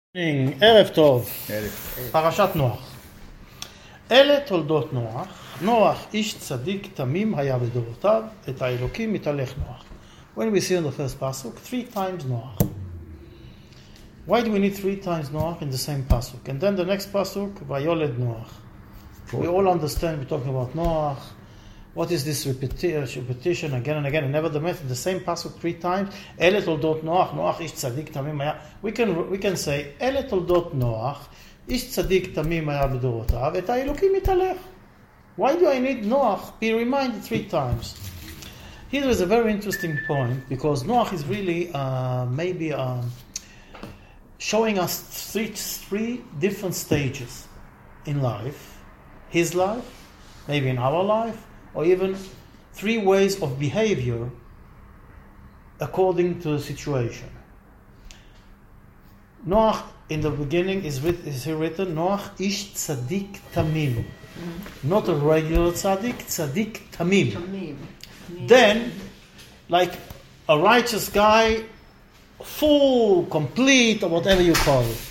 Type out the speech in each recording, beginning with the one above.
ערב טוב, פרשת נוח. אלה תולדות נוח. נוח איש צדיק תמים היה בדורותיו, את האלוקים מתהלך נוח. When we see in the first pasuk, 3 times Noach. Why do we need 3 times Noach in the same pasuk? And then the next pasuk, Vayoled Noach. We all understand we're talking about Noach. What is this repetition again and again? And nevertheless, in the same pasuk 3 times, Ele toldot Noach, Noach ish tzadik tamim haya. We can say, Ele toldot Noach, ish tzadik tamim haya b'dorotav, et ha'elokim mitalech. Why do I need Noach be reminded 3 times? Here is a very interesting point, because Noach is really maybe showing us three different stages in life. His life, maybe in our life, or even 3 ways of behavior according to the situation. Noach, in the beginning, is written, Noach ish tzadik tamim. Not a regular tzadik, tzadik tamim. Then, like a righteous guy, full, complete, or whatever you call it.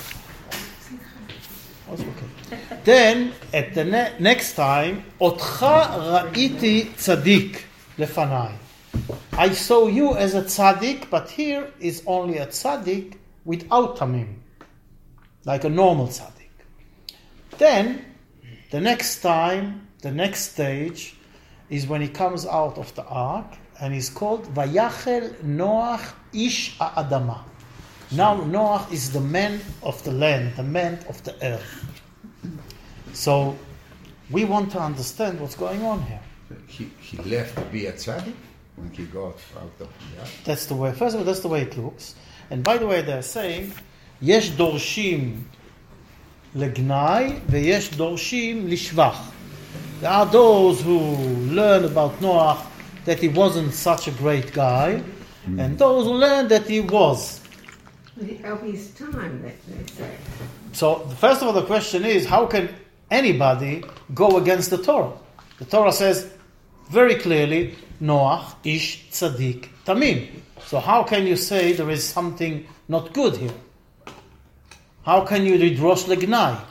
That's okay. Then, at the next time, Otcha ra'iti tzadik lefanai. I saw you as a tzadik, but here is only a tzadik without tamim, like a normal tzadik. Then, the next time, the next stage, is when he comes out of the ark, and he's called Vayachel Noach ish ha'adama. Now Noach is the man of the land, the man of the earth. So we want to understand what's going on here. He left to be a tzaddik when he got out of the ark. That's the way. First of all, that's the way it looks. And by the way, they're saying yesh dorshim legnai veyesh dorshim lishvach. There are those who learn about Noach that he wasn't such a great guy, and those who learn that he was. Of his time, they say. So, first of all, the question is, how can anybody go against the Torah? The Torah says very clearly, Noach ish tzadik tamim. So how can you say there is something not good here? How can you lidrosh legnai?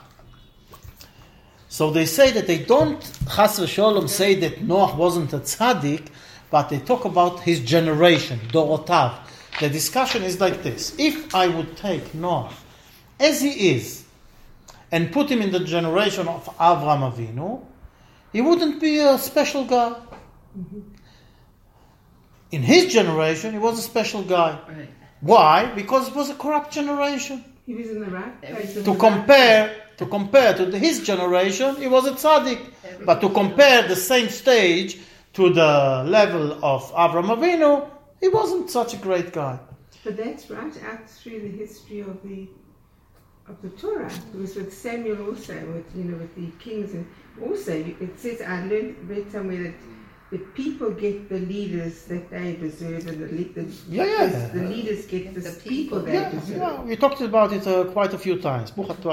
So they say that they don't, chas v'sholom, say that Noach wasn't a tzaddik, but they talk about his generation, dorotav. The discussion is like this. If I would take Noach as he is and put him in the generation of Avraham Avinu, he wouldn't be a special guy. Mm-hmm. In his generation, he was a special guy. Right. Why? Because it was a corrupt generation. He was in the right place. To compare to his generation, he was a tzaddik. But to compare the same stage to the level of Avraham Avinu, he wasn't such a great guy. But that's right out through the history of the Torah. It was with Samuel also, with the kings, and also it says read somewhere that the people get the leaders that they deserve, and the leaders get the people they deserve. Yeah, we talked about it quite a few times.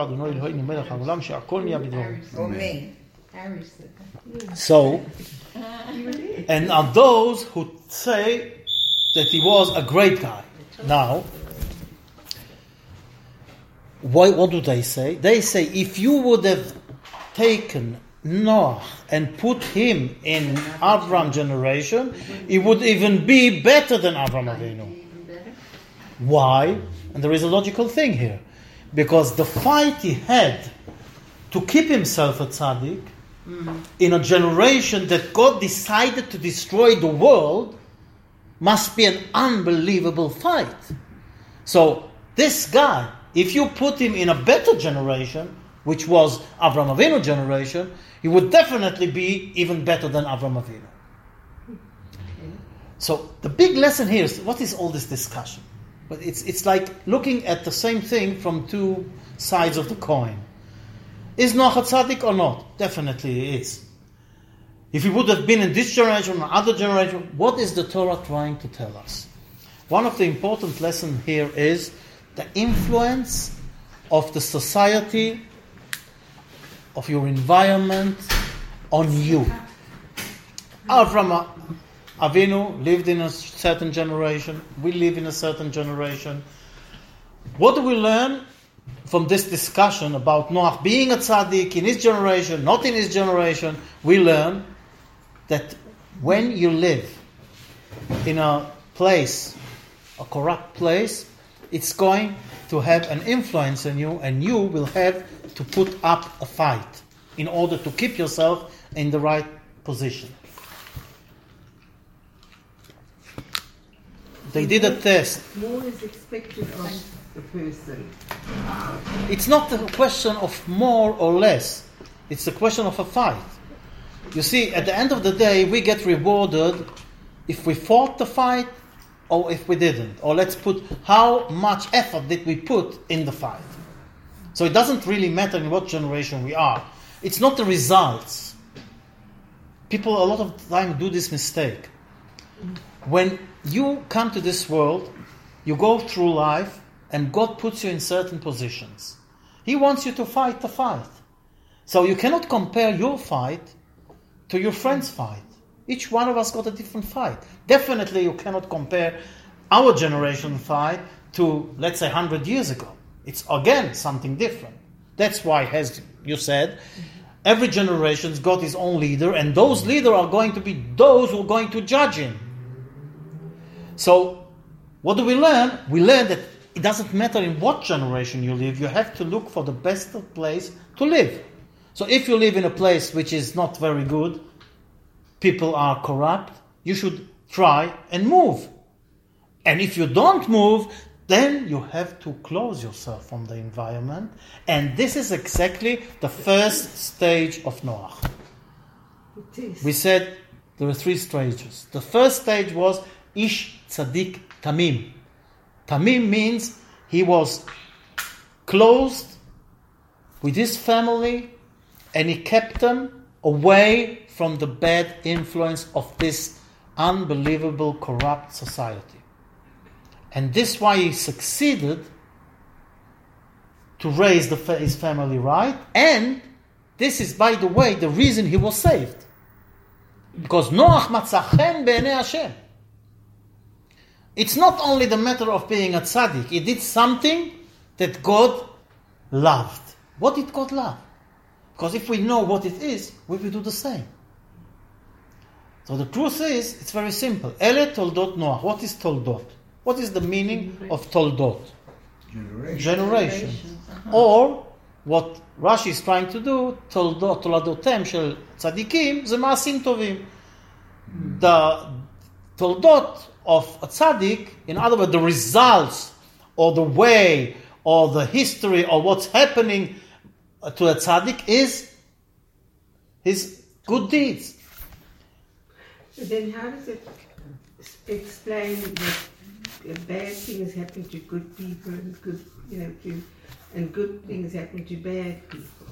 So, and are those who say that he was a great guy. Now, what do they say? They say if you would have taken Noach and put him in Avram generation, he would even be better than Avram Avinu. Why? And there is a logical thing here. Because the fight he had to keep himself a tzaddik in a generation that God decided to destroy the world must be an unbelievable fight. So this guy, if you put him in a better generation, which was Avraham Avinu generation, he would definitely be even better than Avraham Avinu. So the big lesson here is, what is all this discussion? But it's like looking at the same thing from 2 sides of the coin. Is Noach a tzaddik or not? Definitely he is. If he would have been in this generation or other generation, what is the Torah trying to tell us? One of the important lessons here is the influence of the society, of your environment, on you. Avraham Avinu lived in a certain generation. We live in a certain generation. What do we learn from this discussion about Noach being a tzaddik in his generation, not in his generation, we learn that when you live in a place, a corrupt place, it's going to have an influence on you, and you will have to put up a fight in order to keep yourself in the right position. They did a test. More is expected of the person. It's not a question of more or less. It's a question of a fight. You see, at the end of the day, we get rewarded if we fought the fight or if we didn't. Or let's put, how much effort did we put in the fight? So it doesn't really matter in what generation we are. It's not the results. People a lot of the time do this mistake. When you come to this world, you go through life, and God puts you in certain positions. He wants you to fight the fight. So you cannot compare your fight to your friend's fight. Each one of us got a different fight. Definitely you cannot compare our generation fight to, let's say, 100 years ago. It's, again, something different. That's why, as you said, every generation's got his own leader, and those leaders are going to be those who are going to judge him. So, what do we learn? We learn that it doesn't matter in what generation you live, you have to look for the best place to live. So if you live in a place which is not very good, people are corrupt, you should try and move. And if you don't move, then you have to close yourself from the environment. And this is exactly the first stage of Noach. We said there were 3 stages. The first stage was Ish Tzaddik Tamim. Tamim means he was closed with his family and he kept them away from the bad influence of this unbelievable corrupt society. And this is why he succeeded to raise his family right, and this is, by the way, the reason he was saved. Because Noach matzah chen be'enei Hashem. It's not only the matter of being a tzaddik. He did something that God loved. What did God love? Because if we know what it is, we will do the same. So the truth is, it's very simple. Ele toldot Noach. What is toldot? What is the meaning of toldot? Generation. Or, what Rashi is trying to do, toldot, toladotem shel tzaddikim, ze maasim tovim. The toldot of a tzaddik, in other words, the results, or the way, or the history, or what's happening to a tzaddik is his good deeds. But then how does it explain that bad things happen to good people and good, and good things happen to bad people?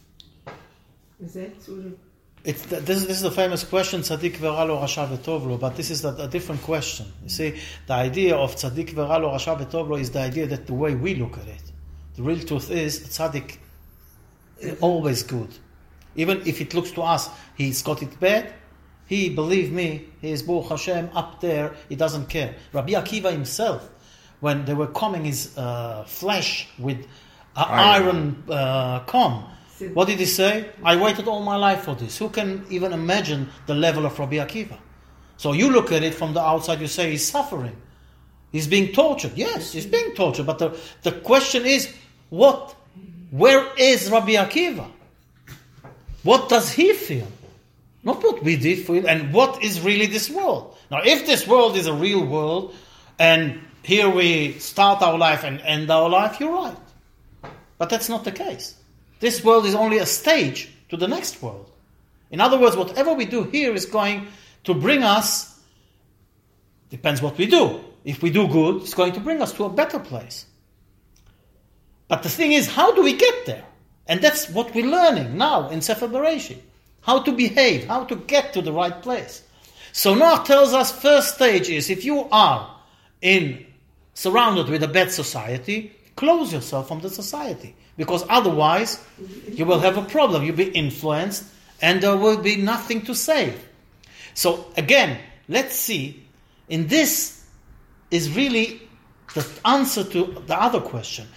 Is that sort of... This is the famous question, tzaddik v'ra lo, rasha v'tov lo, but this is a different question. You see, the idea of tzaddik v'ra lo, rasha v'tov lo is the idea that the way we look at it. The real truth is, tzaddik is always good. Even if it looks to us, he's got it bad, he, believe me, he is Baruch Hashem up there, he doesn't care. Rabbi Akiva himself, when they were combing his flesh with iron comb, what did he say? I waited all my life for this. Who can even imagine the level of Rabbi Akiva? So you look at it from the outside, you say he's suffering. He's being tortured. Yes, he's being tortured. But the question is, where is Rabbi Akiva? What does he feel? Not what we did for him. And what is really this world? Now, if this world is a real world, and here we start our life and end our life, you're right. But that's not the case. This world is only a stage to the next world. In other words, whatever we do here is going to bring us, depends what we do. If we do good, it's going to bring us to a better place. But the thing is, how do we get there? And that's what we're learning now in Sefer Bereshit. How to behave, how to get to the right place. So Noach tells us first stage is, if you are surrounded with a bad society, close yourself from the society. Because otherwise, you will have a problem. You'll be influenced, and there will be nothing to save. So again, let's see, in this is really the answer to the other question.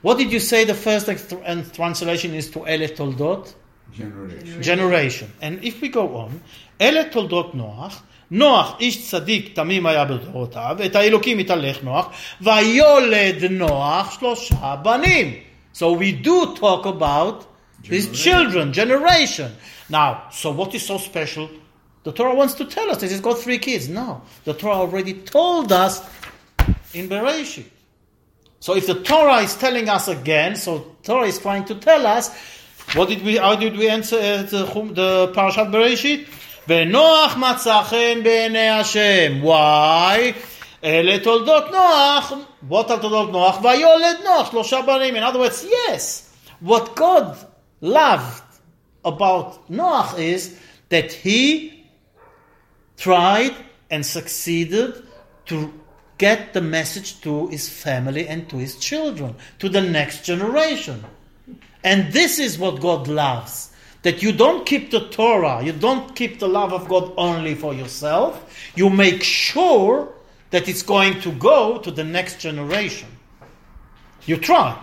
What did you say the first translation is to Ele Toldot? Generation. And if we go on, Ele Toldot Noach, נוח איש צדיק תמים היה בדורותיו, את האלוקים התהלך נוח, ויולד נוח 3 בנים. So we do talk about his children, generation. Now, so what is so special? The Torah wants to tell us that he's got 3 kids. No, the Torah already told us in Bereshit. So if the Torah is telling us again, so Torah is trying to tell us, how did we answer the Parashat Bereshit? ונוח מצא חן בעיני השם. Why? אלה תולדות נוח. What are תולדות נוח? ויולד נוח 3 בנים. In other words, yes, what God loved about Noach is that he tried and succeeded to get the message to his family and to his children, to the next generation. And this is what God loves. That you don't keep the Torah, you don't keep the love of God only for yourself. You make sure that it's going to go to the next generation. You try.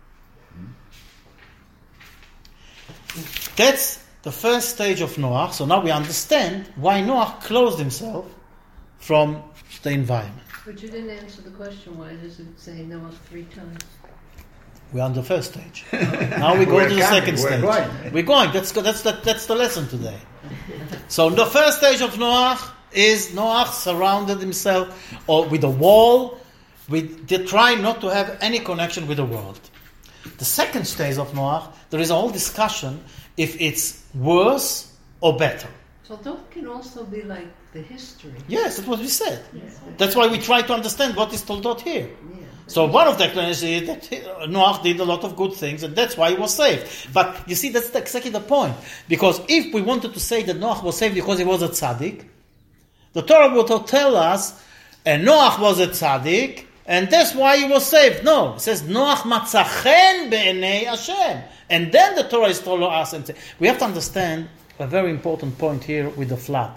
That's the first stage of Noach. So now we understand why Noach closed himself from the environment. But you didn't answer the question, why does it say Noach 3 times? We're on the first stage. Now we go to the second stage. We're going. That's the lesson today. So the first stage of Noach is Noach surrounded himself with a wall. They try not to have any connection with the world. The second stage of Noach, there is a whole discussion if it's worse or better. So that can also be like the history. Yes, that's what we said. Yes. That's why we try to understand what is Toldot here. Yeah. So one of the explanations is that Noach did a lot of good things, and that's why he was saved. But you see, that's exactly the point. Because if we wanted to say that Noach was saved because he was a tzaddik, the Torah would tell us, and Noach was a tzaddik, and that's why he was saved. No, it says Noach מצא חן בעיני Hashem, and then the Torah is told us. And we have to understand a very important point here with the flood.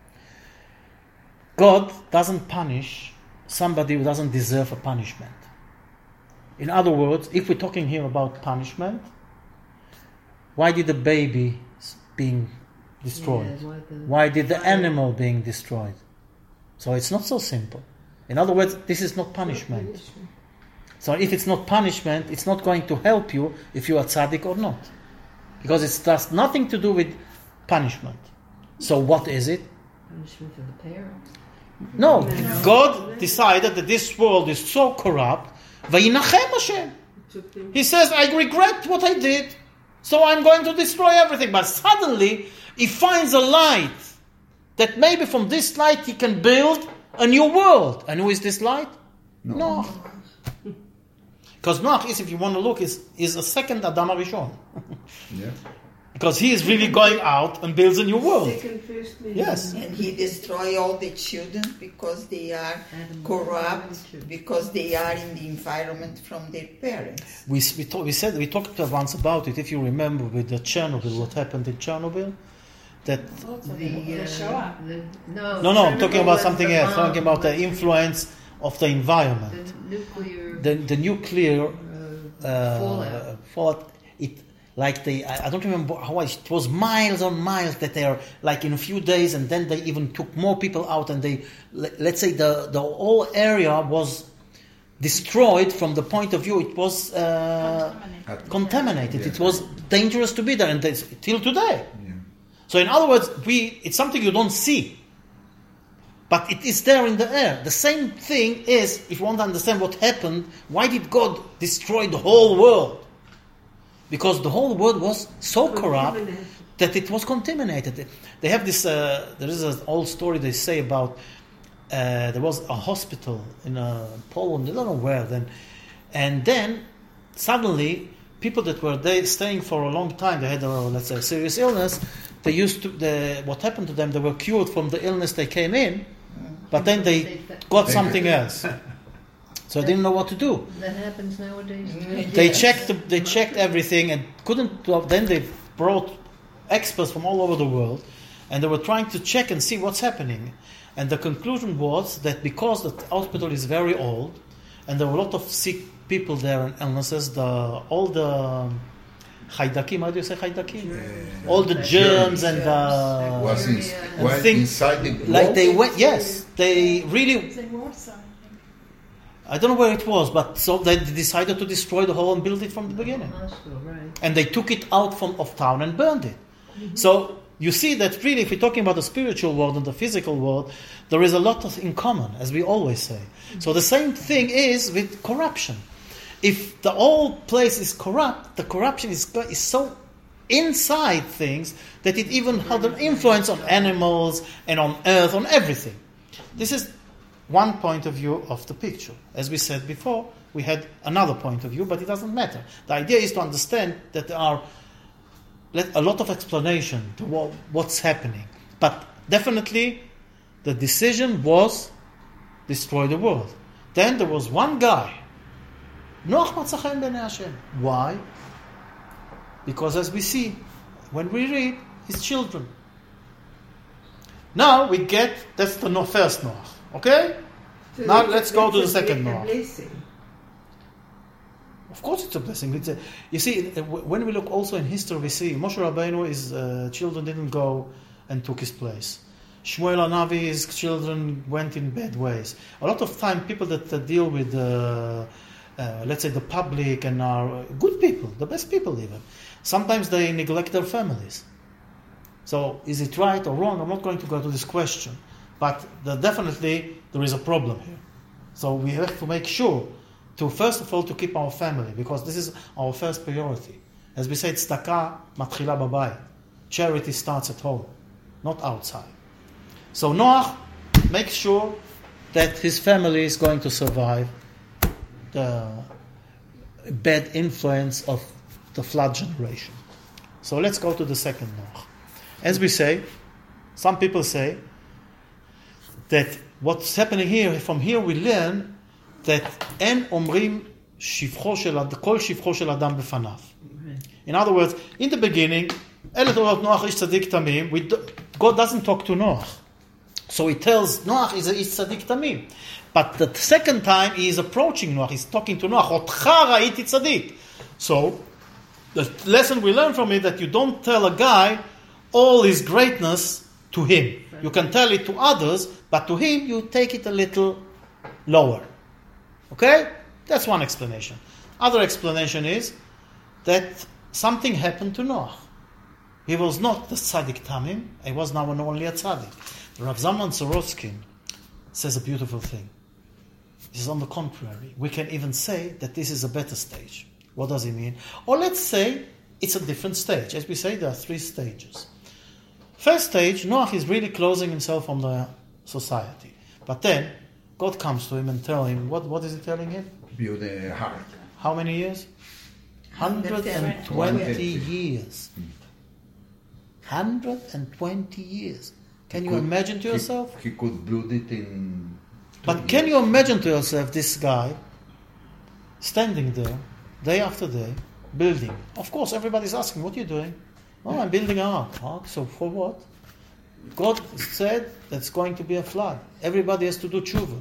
God doesn't punish somebody who doesn't deserve a punishment. In other words, if we're talking here about punishment, why did the baby being destroyed? Yeah, why did the animal being destroyed? So it's not so simple. In other words, this is not punishment. So if it's not punishment, it's not going to help you if you are tzaddik or not. Because it has nothing to do with punishment. So what is it? Punishment for the parents. No, God decided that this world is so corrupt. Vayinachem Hashem. He says, I regret what I did, so I'm going to destroy everything. But suddenly, he finds a light, that maybe from this light he can build a new world. And who is this light? Noach. Because Noach is, if you want to look, is a second Adam HaRishon. Yeah. Because he is really going out and builds a new world. Second, first, maybe. Yes. And he destroy all the children because they are corrupt, because they are in the environment from their parents. We talked once about it, if you remember, with the Chernobyl, what happened in Chernobyl. That No, I'm talking about something else. I'm talking about the influence of the environment. The nuclear fallout. I don't remember how it was miles on miles that they are like in a few days, and then they even took more people out, and they, let's say the whole area was destroyed from the point of view it was contaminated. Yeah. It was dangerous to be there, and till today. Yeah. So in other words, it's something you don't see, but it is there in the air. The same thing is, if you want to understand what happened, why did God destroy the whole world? Because the whole world was so corrupt that it was contaminated. They have this, there is an old story they say about, there was a hospital in Poland, I don't know where then, and then suddenly people that were there staying for a long time, they had let's say a serious illness, what happened to them, they were cured from the illness they came in, but then they got something else. So they didn't know what to do. That happens nowadays too. They checked everything and couldn't. Then they brought experts from all over the world, and they were trying to check and see what's happening. And the conclusion was that because the hospital is very old, and there were a lot of sick people there and illnesses, all the Haydakim, how do you say Haydakim? All the germs and Was went things inside the like they wall? went. Yes, they really. I don't know where it was, but so they decided to destroy the whole and build it from the beginning. Hospital, right. And they took it out of town and burned it. So you see that really, if we're talking about the spiritual world and the physical world, there is a lot in common, as we always say. So the same thing is with corruption. If the whole place is corrupt, the corruption is so inside things that it even has an influence on animals and on earth, on everything. This is one point of view of the picture. As we said before, we had another point of view, but it doesn't matter. The idea is to understand that there are a lot of explanation to what's happening. But definitely, the decision was destroy the world. Then there was one guy, Noach מצא חן בעיני Hashem. Why? Because as we see, when we read, his children. Now we get, that's the first Noach. Okay? So Now let's go to the second a Noach. blessing. Of course it's a blessing. You see, when we look also in history, we see Moshe Rabbeinu, his children didn't go and took his place. Shmuel Hanavi, his children went in bad ways. A lot of time, people that deal with, let's say, the public and are good people, the best people even, sometimes they neglect their families. So is it right or wrong? I'm not going to go to this question. But definitely there is a problem here. So we have to make sure to, first of all, to keep our family, because this is our first priority. As we say, tzedakah matchila babayit. Charity starts at home, not outside. So Noach makes sure that his family is going to survive the bad influence of the flood generation. So let's go to the second Noach. As we say, some people say that what's happening here, from here we learn that אין אומרים שבחו של כל שבחו של אדם בפניו. In other words, in the beginning, אלה תורת נוח איש צדיק תמים, God doesn't talk to Noach. So he tells Noach is איש צדיק תמים. But the second time he is approaching Noach, he's talking to Noach, אותך ראיתי צדיק. So the lesson we learn from it that you don't tell a guy all his greatness to him. You can tell it to others, but to him you take it a little lower. Okay? That's one explanation. Other explanation is that something happened to Noach. He was not the tzaddik tamim, he was now only a tzaddik. Rav Zalman Sorotsky says a beautiful thing. This is on the contrary. We can even say that this is a better stage. What does he mean? Or let's say it's a different stage. As we say, there are 3 stages. First stage, Noach is really closing himself from the society. But then, God comes to him and tells him, what is he telling him? Build a heart. How many years? 120 years. 120 years. Can you imagine to yourself? He could build it in... But can you imagine to yourself this guy standing there, day after day, building? Of course, everybody's asking, what are you doing? Oh, I'm building an ark. Oh, so for what? God said that's going to be a flood. Everybody has to do tshuva.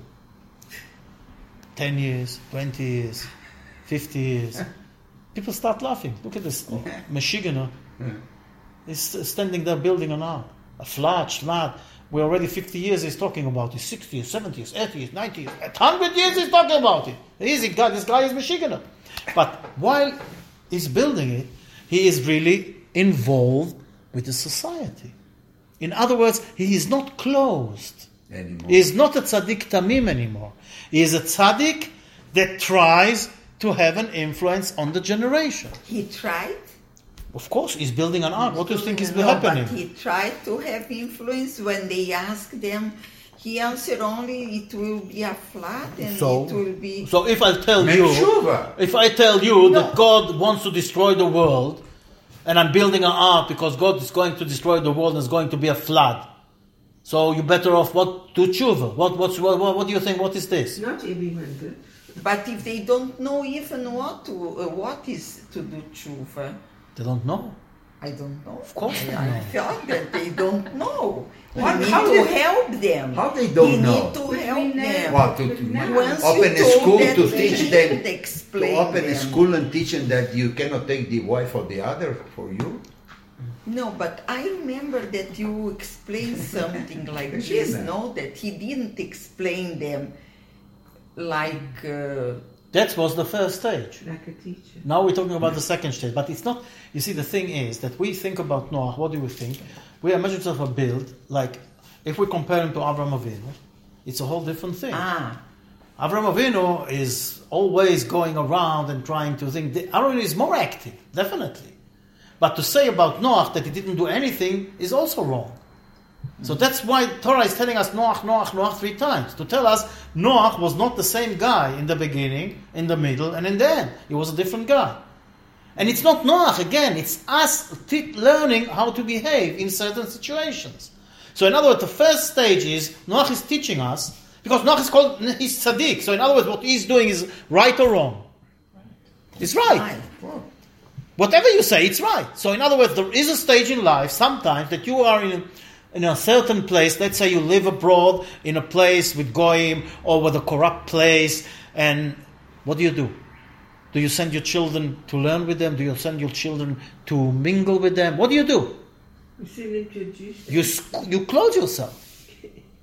10 years, 20 years, 50 years. People start laughing. Look at this Michiganer. He's standing there building an ark. A flood. We're already 50 years he's talking about it. 60 years, 70 years, 80 years, 90 years, 100 years he's talking about it. This guy is Michiganer. But while he's building it, he is really involved with the society. In other words, he is not closed anymore. He is not a tzaddik tamim anymore. He is a tzaddik that tries to have an influence on the generation. He tried? Of course, he's building an ark. What do you think is No, happening? but he tried to have influence. When they asked them, he answered only, it will be a flood and it will be... So if I tell Make you, tshuva. if I tell you No. that God wants to destroy the world, and I'm building an ark because God is going to destroy the world and there's going to be a flood, so you're better off what to tshuva. What do you think? What is this? Not everyone did. But if they don't know even what is to do tshuva, They don't know. I don't know. Of course they I know. thought that they don't know. We How- need how to they- help them. how they don't we know? need to help them. What, to Once open you a told school that to we teach should them, to explain open a them. school and teach them that you cannot take the wife of the other for you? No, but I remember that you explained something like this, Regina. no? That he didn't explain them like... That was the first stage. Like a teacher. Now we're talking about the second stage, but it's not. You see, the thing is that we think about Noah. What do we think? We imagine of a build like if we compare him to Avraham Avinu, it's a whole different thing. Avraham Avinu is always going around and trying to think. Avraham Avinu is more active, definitely. But to say about Noah that he didn't do anything is also wrong. So that's why Torah is telling us Noah, Noah, Noah 3 times. To tell us Noah was not the same guy in the beginning, in the middle, and in the end. He was a different guy. And it's not Noah, again, it's us learning how to behave in certain situations. So in other words, the first stage is Noah is teaching us, because Noah is called, he's tzaddik. So in other words, what he's doing is right or wrong. It's right. Whatever you say, it's right. So in other words, there is a stage in life sometimes that you are in a certain place. Let's say you live abroad in a place with goyim or with a corrupt place, and what do? Do you send your children to learn with them? Do you send your children to mingle with them? What do? You still introduce them. You close yourself.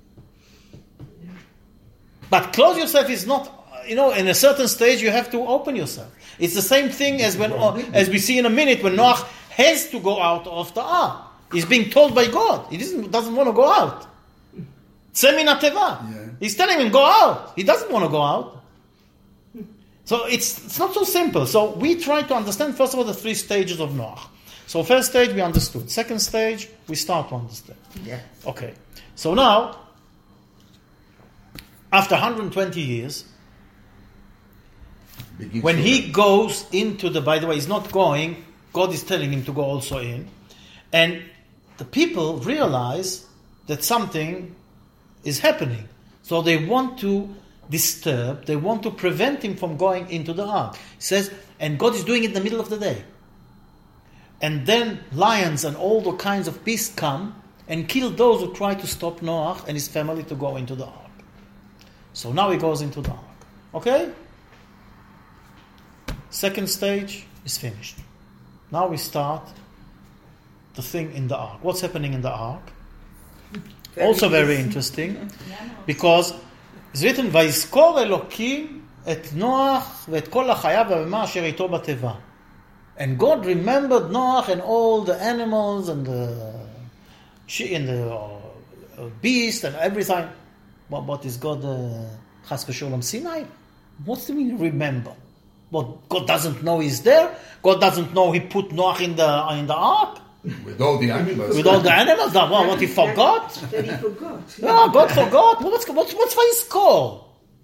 But close yourself is not, in a certain stage you have to open yourself. It's the same thing as as we see in a minute when Noah has to go out of the ark. He's being told by God. He doesn't want to go out. Semina teva. Yeah. He's telling him, go out. He doesn't want to go out. So it's not so simple. So we try to understand, first of all, the 3 stages of Noah. So first stage, we understood. Second stage, we start to understand. Yeah. Okay. So now, after 120 years, when he goes into by the way, he's not going, God is telling him to go also in. And the people realize that something is happening. So they want to disturb, they want to prevent him from going into the ark. He says, and God is doing it in the middle of the day. And then lions and all the kinds of beasts come and kill those who try to stop Noah and his family to go into the ark. So now he goes into the ark. Okay? Second stage is finished. Now we start the thing in the ark. What's happening in the ark? Also very interesting, because it's written, ויזכור אלוקים את נוח ואת כל החיה והבהמה אשר איתו בתיבה. And God remembered Noah and all the animals and the beast and everything. What is God, Chas v'Sholom Sinai? What's the meaning remember? What, God doesn't know he's there? God doesn't know he put Noah in the ark? With all the animals. With all the animals? What, he forgot? That he forgot. No, God forgot. What's Vayizkor?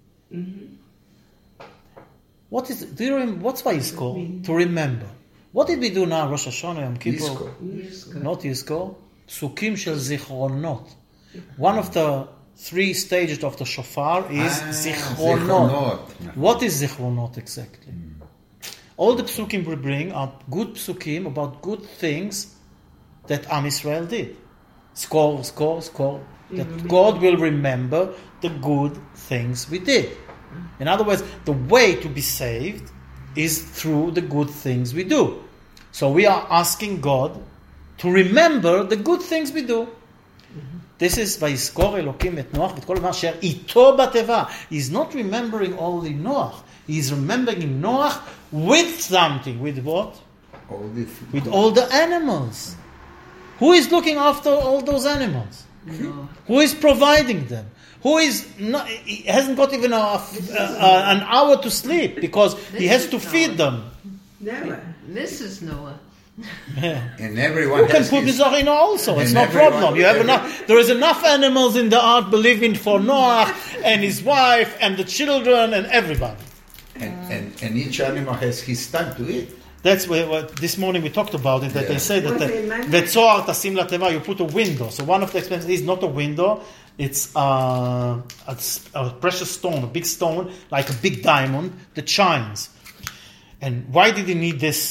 What is? What's Vayizkor? To remember. What did we do now? Rosh Hashanah, Yom Kippur. Yizkor. Not Yizkor. Psukim shel zichronot. One of the 3 stages of the shofar is zichronot. What is zichronot exactly? All the psukim we bring are good psukim about good things that Am Yisrael did. Score. That God will remember the good things we did. In other words, the way to be saved is through the good things we do. So we are asking God to remember the good things we do. This is ויזכור אלוקים את נוח ואת כל מה אשר איתו בתיבה. He's not remembering only Noah. He's remembering Noah with something. With what? With all the animals. Who is looking after all those animals? No. Who is providing them? Who is not, he hasn't got even an hour to sleep because he has to feed them. Never. Mrs. Noah. And everyone You can has put his- Mizrahi also. It's And no everyone- problem. You have enough. There is enough animals in the ark believing for Noah and his wife and the children and everybody. and each animal has his time to eat. That's what this morning we talked about it. That they say that Okay, man. Vetzoar tasim lateva, you put a window. So one of the expenses is not a window. It's a precious stone, a big stone, like a big diamond that shines. And why did he need this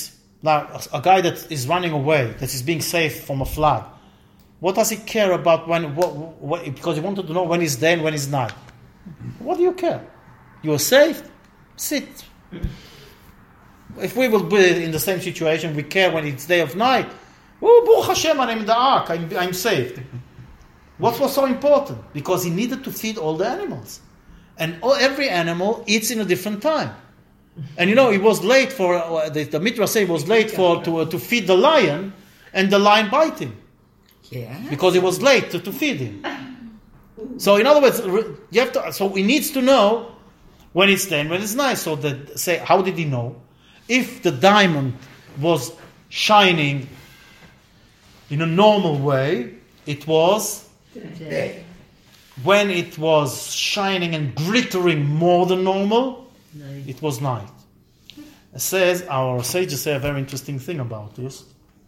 Now, a guy that is running away, that is being saved from a flood, what does he care about because he wanted to know when he's day and when he's night. What do you care? You are saved? Sit. If we will be in the same situation, we care when it's day or night. Oh, Baruch Hashem, I'm in the ark, I'm saved. What was so important? Because he needed to feed all the animals. And every animal eats in a different time. And he was late for, the Midrash say he was late to feed the lion, and the lion bite him. Yeah. Because he was late to feed him. So in other words, so he needs to know when it's day and when it's night. So how did he know? If the diamond was shining in a normal way, it was Day. when it was shining and glittering more than normal, it was night. It says, our sages say a very interesting thing about this.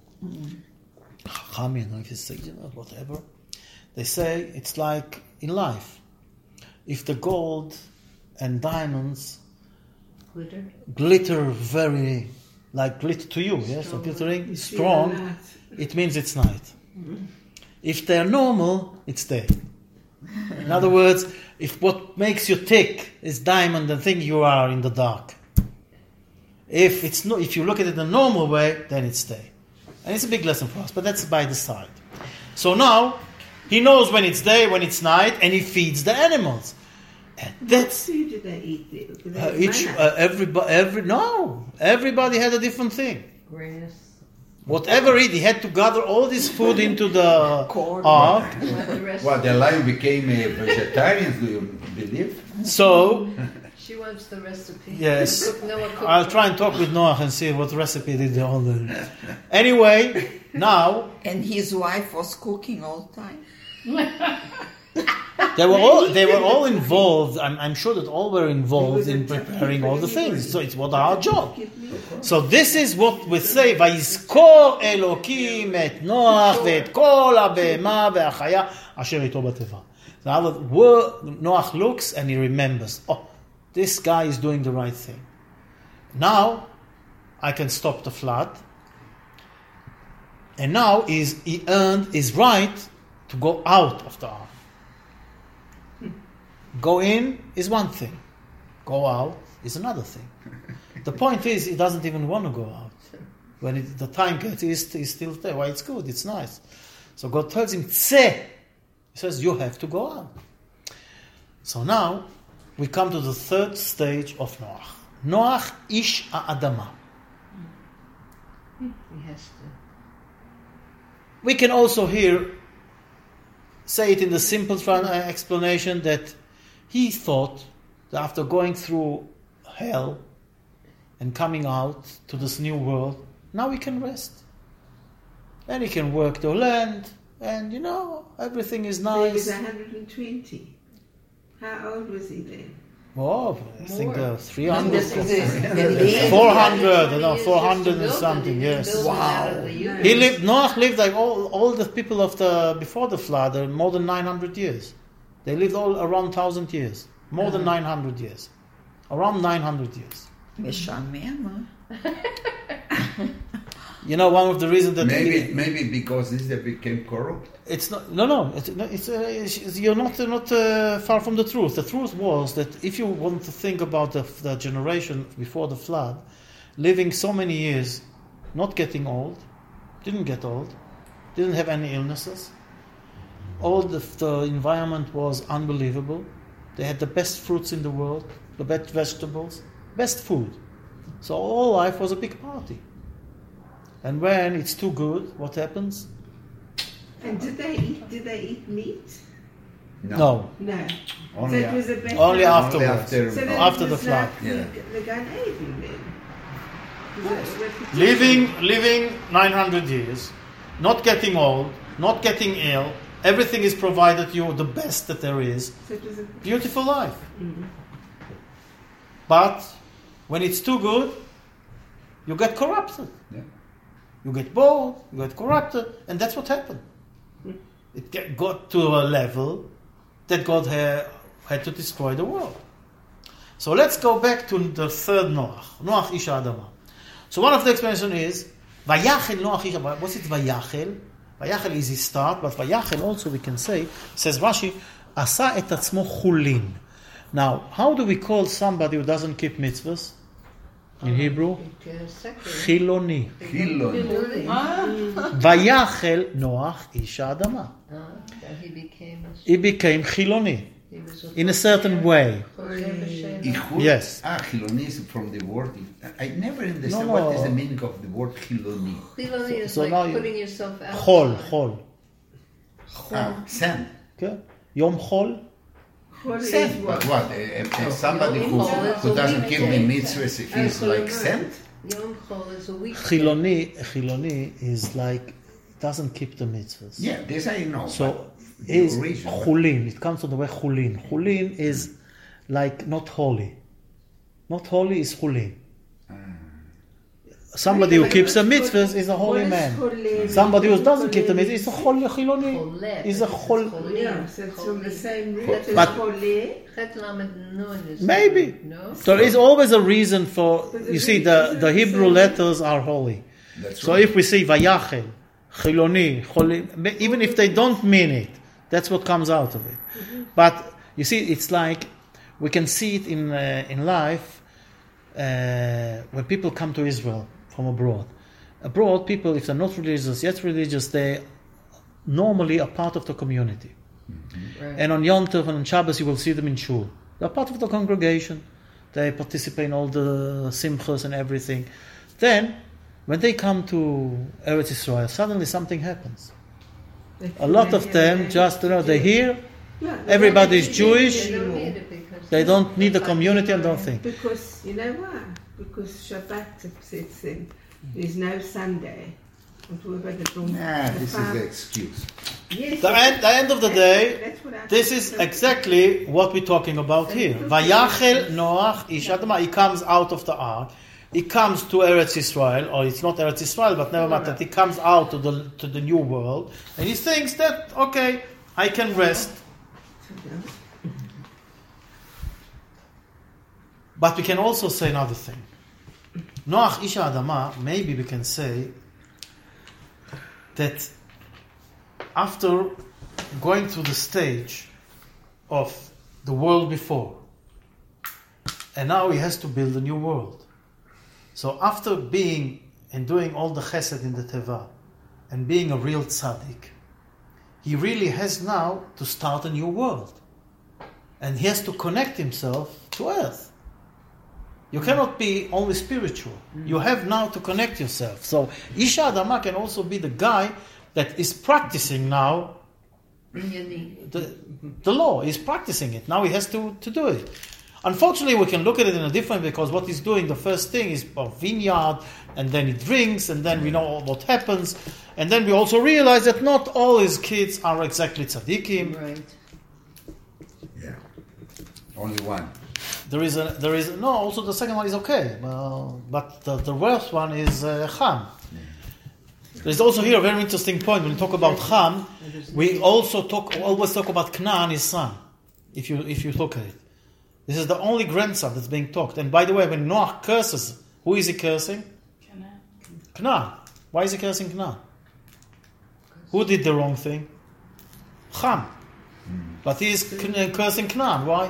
I don't know if it's sage or whatever. They say it's like in life. If the gold and diamonds glitter very, like glitter to you, yes, so glittering, strong, it means it's night. If they're normal, it's day. In other words, if what makes you tick is diamond, then think you are in the dark. If you look at it in a normal way, then it's day. And it's a big lesson for us, but that's by the side. So now, he knows when it's day, when it's night, and he feeds the animals. And that's What food did they eat there? everybody had a different thing. Grass. Whatever he had to gather all this food into the ark. Well, the lion became a vegetarian, do you believe? So, She wants the recipe. yes, Noah cooked I'll try and talk with Noah and see what recipe did they all do. Anyway, now And his wife was cooking all the time. they were all involved. I'm sure that all were involved in preparing all the things. So it's our job. So this is what we say, ויזכור אלוקים את נוח ואת כל הבהמה והחיה אשר איתו בתיבה. Noach looks and he remembers, this guy is doing the right thing. Now I can stop the flood. And now he earned his right to go out of the ark. Go in is one thing. Go out is another thing. The point is, he doesn't even want to go out. When the time gets, he's still there. Why, it's good, it's nice. So God tells him, Tzeh. He says, you have to go out. So now, we come to the third stage of Noach. Noach ish ha'adama. He has to. We can also here say it in the simple explanation that he thought that after going through hell and coming out to this new world, now he can rest. And he can work the land, and everything is He nice. was 120. How old was he then? Oh, I think More. 300, The 400, 400 and something, yes. Wow. Noach lived like all the people before the flood, more than 900 years. They lived all around 1,000 years. More than 900 years. Around 900 years. משעמם, One of the reasons that maybe because this they became corrupt. it's not. No. You're not far from the truth. The truth was that if you want to think about the generation before the flood, living so many years, not getting old, didn't get old, didn't have any illnesses. All the environment was unbelievable. They had the best fruits in the world, the best vegetables, best food. So all life was a big party. And when it's too good, what happens? And did they eat meat? No. No. Only so it was a better Only afterwards. after- So then after it the was flood. like Yeah. the Gan Eden then. Was it a repetition? Living 900 years, not getting old, not getting ill, everything is provided you, the best that there is. So it was a Beautiful life. But when it's too good, you get corrupted. Yeah. You get bored, you get corrupted, and that's what happened. It got to a level that God had to destroy the world. So let's go back to the third Noach, Noach ish ha'adama. So one of the explanations is, Vayachel Noach Ish Adama. What's it Vayachel? Vayachel is his start, but Vayachel also we can say, says Rashi, Asa et atzmo chulin. Now, how do we call somebody who doesn't keep mitzvahs in Hebrew? Chiloni. Vayachel Noach Ish Adama. He became Chiloni in a certain way. Yes. Chiloni is from the word. I never understand No. what is the meaning of the word Chiloni. Chiloni is So like now you- putting yourself out. Chol. Sand. Okay? Yom Chol. Sand. But what? Somebody who doesn't give me mitzvahs, he's like sand? Yom Chol is a week. Chiloni is like, doesn't keep the mitzvahs. Yeah, this I know. So but is the origin- chulin. It comes from the word chulin. Chulin is like not holy. Not holy is chulin. Somebody who keeps the mitzvahs is a holy man. Somebody who doesn't keep the mitzvahs is a holy chiloni. Is a chol. Yeah, so it's from the same root as But- Choleh. Chet Lamed Nun is Maybe. no. So there is always a reason for, you see, the Hebrew letters are holy. That's So right. if we say Vayachel, Chiloni, Choli, even if they don't mean it, that's what comes out of it. But you see, it's like we can see it in life when people come to Israel from abroad. Abroad, people, if they're not religious, yet religious, they normally are part of the community. Right. And on Yom Tov and on Shabbos, you will see them in shul. They're part of the congregation. They participate in all the simchas and everything. Then, when they come to Eretz Israel, suddenly something happens. A lot of them just, they hear, everybody's Jewish, They don't need it because they don't need the community and don't think. Because, you know why? Because Shabbat sits in. There's no Sunday. This is the excuse. Yes, The end of the day, that's what I this is exactly what we're talking about here. Vayachel Noach Ish Adama. He comes out of the ark. He comes to Eretz Israel, or it's not Eretz Israel, but never mind that he comes out to the new world, and he thinks that, okay, I can rest. But we can also say another thing. Noach Ish Adama, maybe we can say that after going through the stage of the world before, and now he has to build a new world. So after being and doing all the chesed in the teva, and being a real tzaddik, he really has now to start a new world. And he has to connect himself to earth. You cannot be only spiritual. You have now to connect yourself. So Isha Adama can also be the guy that is practicing now the law. He's practicing it. Now he has to do it. Unfortunately, we can look at it in a different way, because what he's doing, the first thing is a vineyard, and then he drinks, and then we know what happens. And then we also realize that not all his kids are exactly tzaddikim. right. Yeah. Only one. There is also the second one is okay, but the worst one is Ham. There's also here a very interesting point when we talk about Ham. We also always talk about Canaan, his son. If you look at it, this is the only grandson that's being talked. And by the way, when Noah curses, who is he cursing? Canaan. Why is he cursing Canaan? Who did the wrong thing? Ham. But he is cursing Canaan. Why?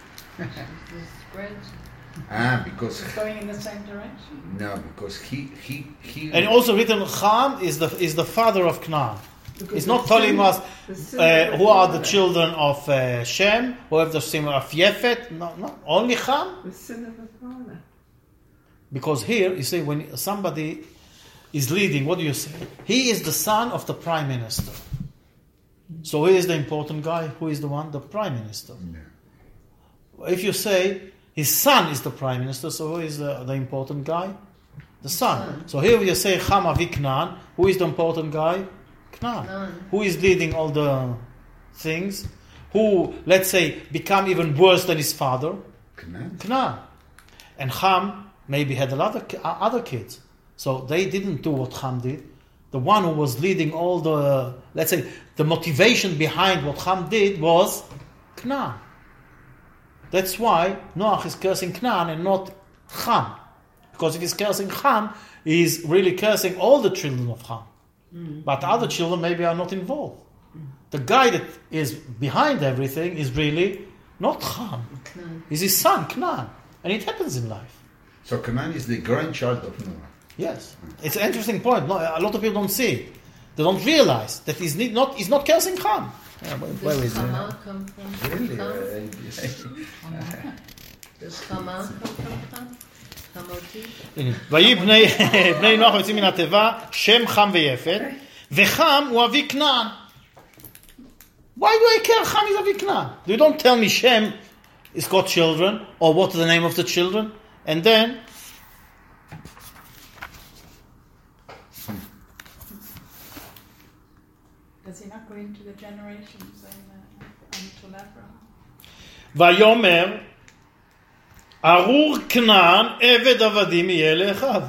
Because going in the same direction. No, because he And also written Ham is the father of Canaan. It's not telling us who are the children of Shem, who have the same of Yefet. No, only Ham. The son of a father. Because here you say when somebody is leading, what do you say? He is the son of the prime minister. So who is the important guy? Who is the one? The prime minister. Yeah. If you say his son is the prime minister, so who is the important guy? The son. So here you say Ham Avi Canaan. Who is the important guy? Canaan. Who is leading all the things? Who, let's say, become even worse than his father? Canaan. And Ham maybe had a lot of other kids. So they didn't do what Ham did. The one who was leading all the, let's say, the motivation behind what Ham did was Canaan. That's why Noach is cursing Canaan and not Ham. Because if he's cursing Ham, he's really cursing all the children of Ham. But other children maybe are not involved. The guy that is behind everything is really not Ham. He's his son, Canaan. And it happens in life. So Canaan is the grandchild of Noah. Yes. It's an interesting point. No, a lot of people don't see it. They don't realize that he's not cursing Ham. Yeah, where is it? Does Haman come from Really? Ham? Does Haman come from Ham? Hamoti? ויהי בני נוח יוצאים מן התיבה, שם חם ויפת, וחם הוא אבי כנען. Why do I care Ham is אבי כנען? You don't tell me Shem is got children, or what is the name of the children, and then Does he not go into the generations until Abraham? ויאמר ארור כנען עבד עבדים יהיה לאחיו.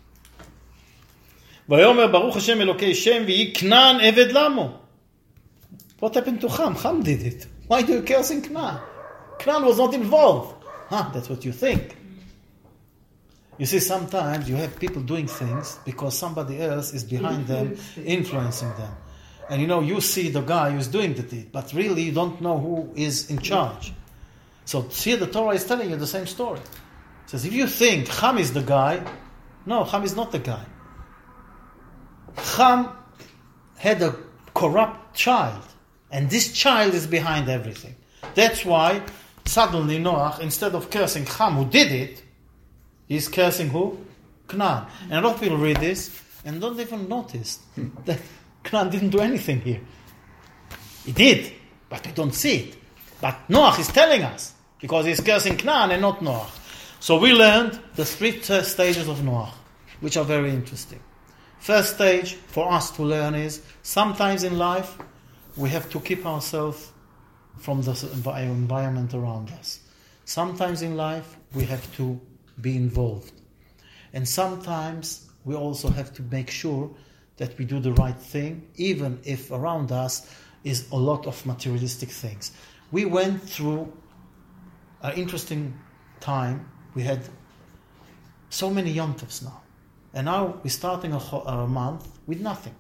ויאמר ברוך השם אלוקי שם ויהי כנען עבד למו. What happened to Ham? Ham did it. Why do you curse in Canaan? Canaan was not involved. That's what you think. You see, sometimes you have people doing things because somebody else is behind them, influencing them. And you see the guy who's doing the deed, but really you don't know who is in charge. So here the Torah is telling you the same story. It says, if you think Ham is the guy, no, Ham is not the guy. Ham had a corrupt child, and this child is behind everything. That's why suddenly Noah, instead of cursing Ham who did it, he's cursing who? Canaan. And a lot of people read this and don't even notice that Canaan didn't do anything here. He did, but we don't see it. But Noah is telling us, because he's cursing Canaan and not Noah. So we learned the 3 stages of Noah, which are very interesting. First stage for us to learn is, sometimes in life, we have to keep ourselves from the environment around us. Sometimes in life, we have to be involved. And sometimes we also have to make sure that we do the right thing, even if around us is a lot of materialistic things. We went through an interesting time. We had so many Yom Tovs now. And now we're starting a month with nothing.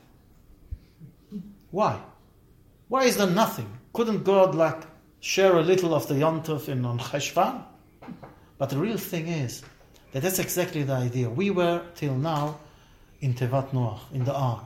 Why? Why is there nothing? Couldn't God share a little of the Yom Tov on Cheshvan? But the real thing is that that's exactly the idea. We were till now in Tevat Noach, in the ark.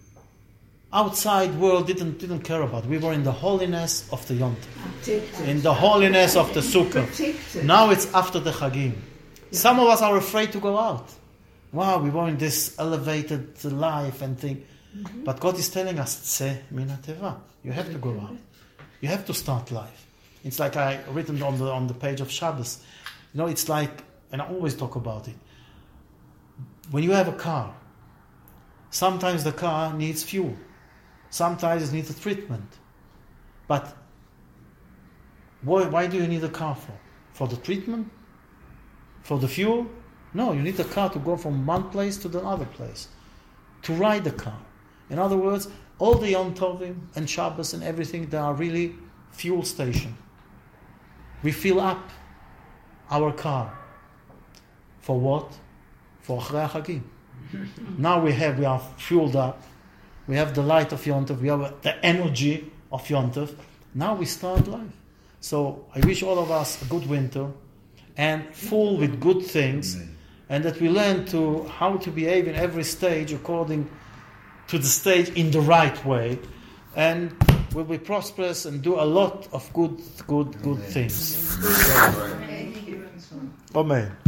Outside world didn't care about it. We were in the holiness of the Yom Tov, in the holiness of the Sukkah. Now it's after the Chagim. Some of us are afraid to go out. Wow, we were in this elevated life and thing. But God is telling us, Tse min hateva. You have to go out. You have to start life. It's like I written on the page of Shabbos. It's like, and I always talk about it. When you have a car, sometimes the car needs fuel. Sometimes it needs a treatment. But why do you need a car for? For the treatment? For the fuel? No, you need a car to go from one place to the other place. To ride the car. In other words, all the Yom Tovim and Shabbos and everything, they are really fuel station. We fill up our car. For what? For Achrei HaChagim. Now we are fueled up. We have the light of Yom Tov. We have the energy of Yom Tov. Now we start life. So I wish all of us a good winter and full with good things. Amen. And that we learn how to behave in every stage according to the stage in the right way. And we'll be prosperous and do a lot of good things. Amen.